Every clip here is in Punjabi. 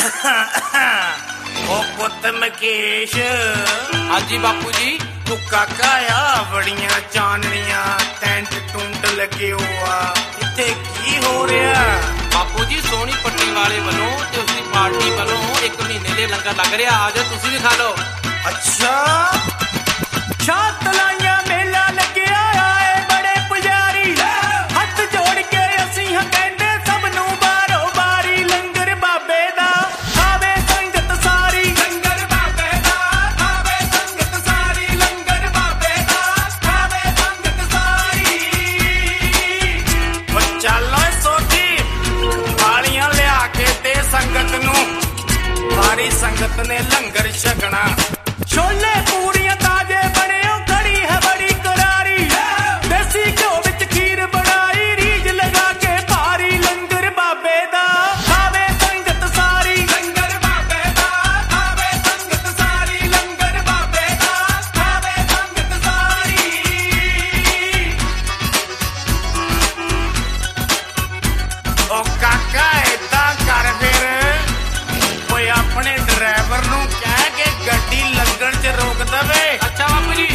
ਉਹ ਪੁੱਤ ਮਕੇਸ਼। ਹਾਂਜੀ ਬਾਪੂ ਜੀ। ਤੂੰ ਕਾਕਾ ਆ ਬੜੀਆਂ ਚਾਨਣੀਆਂ ਟੈਂਟ ਟੁੰਟ ਲੱਗੇ ਹੋ ਆ, ਇੱਥੇ ਕੀ ਹੋ ਰਿਹਾ? ਬਾਪੂ ਜੀ ਸੋਹਣੀ ਪੱਟੀ ਵਾਲੇ ਵੱਲੋਂ ਤੇ ਉਸਦੀ ਪਾਰਟੀ ਵੱਲੋਂ 1 ਮਹੀਨੇ ਦੇ ਲੰਗਰ ਲੱਗ ਰਿਹਾ, ਆ ਜਾਓ ਤੁਸੀਂ ਵੀ ਖਾ ਲਓ। ਅੱਛਾ, ਛਾਤ ਲਾਈਆਂ ਮੇਲਾ ਲੱਗਿਆ ਆਏ ਬੜੇ ਪੁਜਾਰੀ, ਹੱਥ ਜੋੜ ਕੇ ਅਸੀਂ ਹਾਂ ਕਹਿੰਦੇ ਸਭ ਨੂੰ ਬਾਰੋ ਬਾਰੀ। ਲੰਗਰ ਬਾਬੇ ਦਾ ਖਾਵੇ ਸੰਗਤ ਸਾਰੀ, ਲੰਗਰ ਬਾਬੇ ਦਾ ਖਾਵੇ ਸੰਗਤ ਸਾਰੀ, ਲੰਗਰ ਬਾਬੇ ਦਾ ਖਾਵੇ ਸੰਗਤ ਸਾਰੀ। ਉਹ ਚੱਲ ਸੋਚੀ ਵਾਲੀਆਂ ਲਿਆ ਕੇ ਤੇ ਸੰਗਤ ਨੂੰ, ਸਾਰੀ ਸੰਗਤ ਨੇ ਲੰਗਰ ਛਕਣਾ। ਛੋਲੇ ਪੂਰੀਆਂ ਤਾਜੇ ਬਣਿਓ, ਕੜੀ ਹੈ ਬੜੀ ਕਰਾਰੀ, ਦੇਸੀ ਘਿਓ ਵਿੱਚ ਖੀਰ ਬਣਾਈ, ਰੀਝ ਲਗਾ ਕੇ ਭਾਰੀ। ਲੰਗਰ ਬਾਬੇ ਦਾ ਖਾਵੇ ਸੰਗਤ ਸਾਰੀ, ਲੰਗਰ ਬਾਬੇ ਦਾ ਖਾਵੇ ਸੰਗਤ ਸਾਰੀ, ਲੰਗਰ ਬਾਬੇ ਦਾ ਖਾਵੇ ਸੰਗਤ ਸਾਰੀ। ਉਹ ਕਾਕਾ ਏਦਾਂ ਕਰ ਫਿਰ, ਓਏ ਆਪਣੇ ਡਰਾਈਵਰ ਨੂੰ ਕਹਿ ਕੇ ਗੱਡੀ ਲੱਗਣ 'ਚ ਰੋਕ ਦਵੇ। ਅੱਛਾ ਬਾਪੂ ਜੀ।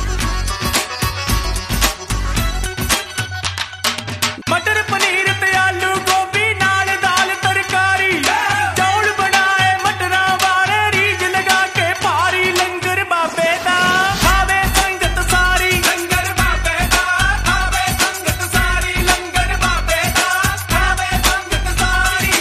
ਮਟਰ ਪਨੀਰ ਤੇ ਆਲੂ ਗੋਭੀ ਨਾਲ ਦਾਲ ਤਰਕਾਰੀ, ਚੌਲ ਬਣਾਏ ਮਟਰਾਂ ਵਾਲੇ, ਰੀਝ ਲਗਾ ਕੇ ਭਾਰੀ। ਲੰਗਰ ਬਾਬੇ ਦਾ ਖਾਵੇ ਸੰਗਤ ਸਾਰੀ, ਲੰਗਰ ਬਾਬੇ ਦਾ ਖਾਵੇ ਸੰਗਤ ਸਾਰੀ, ਲੰਗਰ ਬਾਬੇ ਦਾ ਖਾਵੇ ਸੰਗਤ ਸਾਰੀ।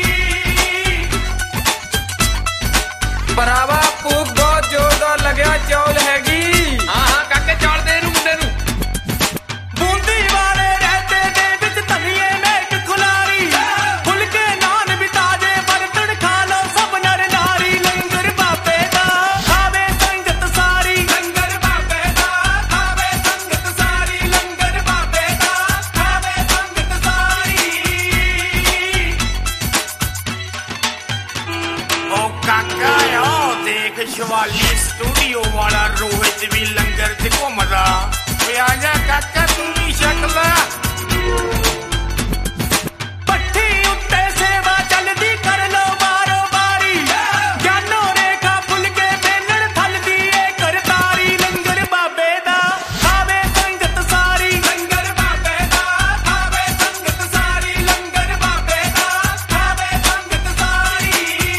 ਭਰਾਵਾ ਭੂਖ ਬਹੁਤ ਜ਼ੋਰਦਾਰ ਲੱਗਿਆ, ਚੌਲ ਹੈਗੀ? ਹਾਂ ਹਾਂ ਕਾਕੇ ਚੌਲ ਦੇ ਇਹਨੂੰ ਮੁੰਡੇ ਨੂੰ। ਬੂੰਦੀ ਵਾਲੇ ਰਹਿਤੇ ਦੇ ਵਿੱਚ ਧਨੀਏ ਮੇਕ ਖੁਲਾਰੀ, ਫੁਲਕੇ ਨਾਨ ਵੀ ਤਾਜੇ ਬਰਤਨ ਖਾ ਲਓ ਸਭ ਨਰ ਨਾਰੀ। ਲੰਗਰ ਬਾਬੇ ਦਾ ਖਾਵੇ ਸੰਗਤ ਸਾਰੀ, ਲੰਗਰ ਬਾਬੇ ਦਾ ਖਾਵੇ ਸੰਗਤ ਸਾਰੀ, ਲੰਗਰ ਬਾਬੇ ਦਾ ਖਾਵੇ ਸੰਗਤ ਸਾਰੀ। ਉਹ ਕਾਕਾ ਆ ਦੇਖ ਸ਼ਿਵਾਲੀ ਸਟੂਡੀਓ ਵਾਲਾ ਰੋਹਿਤ ਵੀ ਲੰਗਰ 'ਚ ਘੁੰਮਦਾ। ਓਏ ਆ ਜਾ ਕਾਕਾ ਤੂੰ ਵੀ ਛਕ ਲੈ। ਭੱਠੀ ਉੱਤੇ ਸੇਵਾ ਚੱਲਦੀ ਕਰ ਲੋ ਬਾਰੋ ਬਾਰੀ, ਗਿਆਨੋ ਰੇਖਾ ਫੁਲਕੇ ਬੇਲਣ ਥਲਦੀ ਏ ਕਰਤਾਰੀ। ਲੰਗਰ ਬਾਬੇ ਦਾ ਖਾਵੇ ਸੰਗਤ ਸਾਰੀ, ਲੰਗਰ ਬਾਬੇ ਦਾ ਖਾਵੇ ਸੰਗਤ ਸਾਰੀ, ਲੰਗਰ ਬਾਬੇ ਦਾ ਖਾਵੇ ਸੰਗਤ ਸਾਰੀ।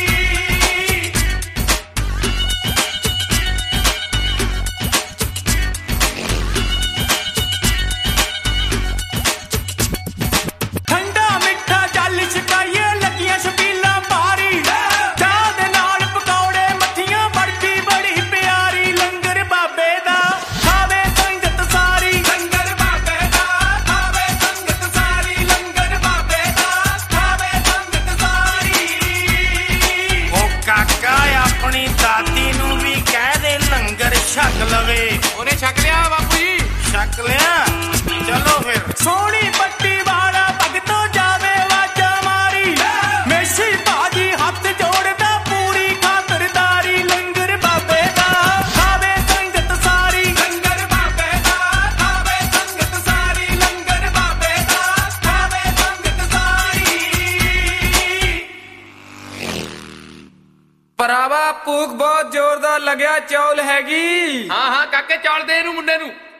ਠੰਡਾ ਮਿੱਠਾ ਚੱਲ ਛਕਾਈਏ ਲੱਗੀਆਂ ਛਬੀਲਾਂ ਭਾਰੀ, ਚਾਹ ਦੇ ਨਾਲ ਪਕੌੜੇ ਮੱਠੀਆਂ ਬਰਫੀ ਬੜੀ ਪਿਆਰੀ। ਲੰਗਰ ਬਾਬੇ ਦਾ ਖਾਵੇ ਸੰਗਤ ਸਾਰੀ, ਲੰਗਰ ਬਾਬੇ ਦਾ ਖਾਵੇ ਸੰਗਤ ਸਾਰੀ, ਲੰਗਰ ਬਾਬੇ ਦਾ ਖਾਵੇ ਸੰਗਤ ਸਾਰੀ। ਉਹ ਕਾਕਾ ਆਪਣੀ ਦਾਦੀ ਨੂੰ ਵੀ ਕਹਿ ਦੇ ਲੰਗਰ ਛਕ ਲਵੇ। ਉਹਨੇ ਛਕ ਲਿਆ ਬਾਪੂ ਜੀ। ਛਕ ਲਿਆ, ਚਲੋ ਫਿਰ। ਸੋਹਣੀ ਪੱਟੀ ਵਾਲਾ ਭਗਤੋ ਜਾਵੇ ਵਾਜਾ ਮਾਰੀ, ਮੇਸ਼ੀ ਭਾਜੀ ਹੱਥ ਜੋੜਦਾ ਪੂਰੀ ਖਾਤਰਦਾਰੀ। ਲੰਗਰ ਬਾਬੇ ਦਾ ਖਾਵੇ ਸੰਗਤ ਸਾਰੀ, ਲੰਗਰ ਬਾਬੇ ਦਾ ਖਾਵੇ ਸੰਗਤ ਸਾਰੀ, ਲੰਗਰ ਬਾਬੇ ਦਾ ਖਾਵੇ ਸੰਗਤ ਸਾਰੀ। ਭਰਾਵਾ ਭੂਖ ਬਹੁਤ ਜ਼ੋਰਦਾਰ ਲੱਗਿਆ, ਚੌਲ ਹੈਗੀ? ਹਾਂ ਹਾਂ ਕਾਕੇ ਚੌਲ ਦੇ ਇਹਨੂੰ ਮੁੰਡੇ ਨੂੰ।